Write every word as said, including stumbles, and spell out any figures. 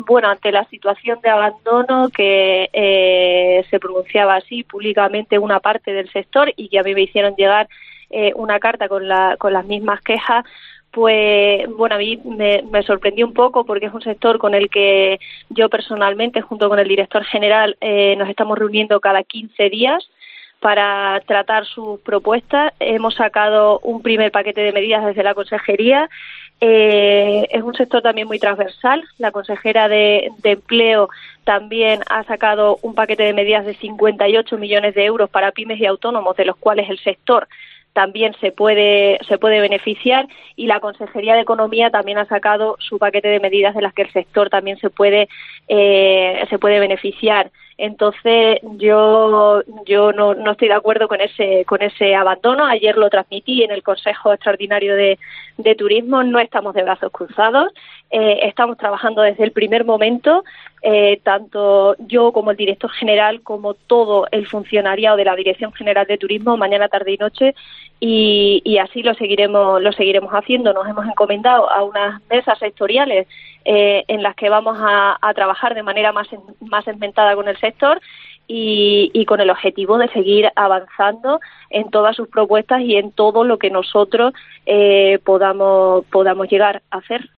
bueno, ante la situación de abandono que eh, se pronunciaba así públicamente una parte del sector y que a mí me hicieron llegar eh, una carta con, la, con las mismas quejas, pues bueno, a mí me, me sorprendió un poco porque es un sector con el que yo personalmente, junto con el director general, eh, nos estamos reuniendo cada quince días para tratar sus propuestas. Hemos sacado un primer paquete de medidas desde la Consejería. Eh, es un sector también muy transversal. La consejera de, de Empleo también ha sacado un paquete de medidas de cincuenta y ocho millones de euros para pymes y autónomos, de los cuales el sector también se puede se puede beneficiar, y la Consejería de Economía también ha sacado su paquete de medidas de las que el sector también se puede eh, se puede beneficiar. Entonces yo yo no, no estoy de acuerdo con ese con ese abandono. Ayer lo transmití en el Consejo Extraordinario de, de Turismo. No estamos de brazos cruzados, eh, estamos trabajando desde el primer momento, eh, tanto yo como el director general como todo el funcionariado de la Dirección General de Turismo, mañana, tarde y noche, y, y así lo seguiremos lo seguiremos haciendo. Nos hemos encomendado a unas mesas sectoriales eh, en las que vamos a, a trabajar de manera más más segmentada con el sector y, y con el objetivo de seguir avanzando en todas sus propuestas y en todo lo que nosotros eh, podamos podamos llegar a hacer.